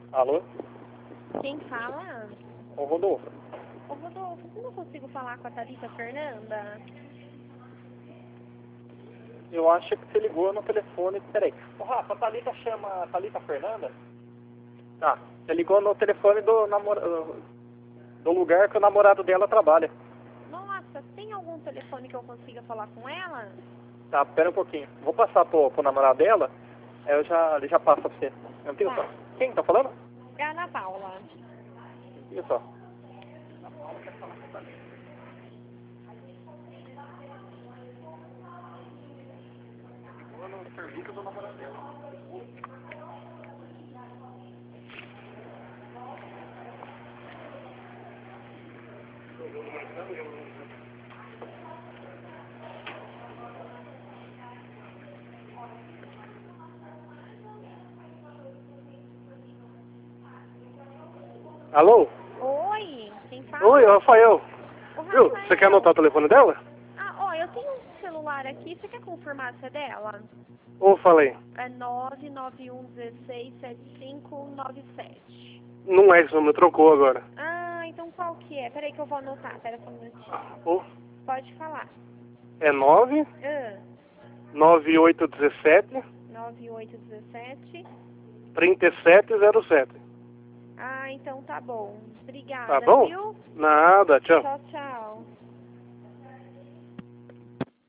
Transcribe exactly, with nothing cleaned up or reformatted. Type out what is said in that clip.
Alô? Quem fala? Ô, Rodolfo. Ô, Rodolfo, eu não consigo falar com a Thalita Fernanda? Eu acho que você ligou no telefone. Peraí. Ô, Rafa, a Thalita chama Thalita Fernanda? Tá. Você ligou no telefone do, namora... do lugar que o namorado dela trabalha. Nossa, tem algum telefone que eu consiga falar com ela? Tá, pera um pouquinho. Vou passar pro, pro namorado dela. Aí eu já, ele já passa pra você. Não tem Tá. só. Quem tá falando? É a Ana Paula. Isso só. No serviço do namorado dela. Alô? Oi, quem fala? Oi, Rafael. Ô, Viu? Rafael. Você quer anotar o telefone dela? Ah, ó, eu tenho um celular aqui, você quer confirmar se é dela? Ou falei? É nove nove um um seis sete cinco nove sete. Não é esse número, trocou agora. Ah, então qual que é? Peraí que eu vou anotar, pera só um minutinho. Ô, Pode falar. é nove Ah, nove oito um sete nove oito um sete. três sete zero sete. Ah, então tá bom. Obrigada, Tá bom? viu? Nada, tchau. Tchau, tchau.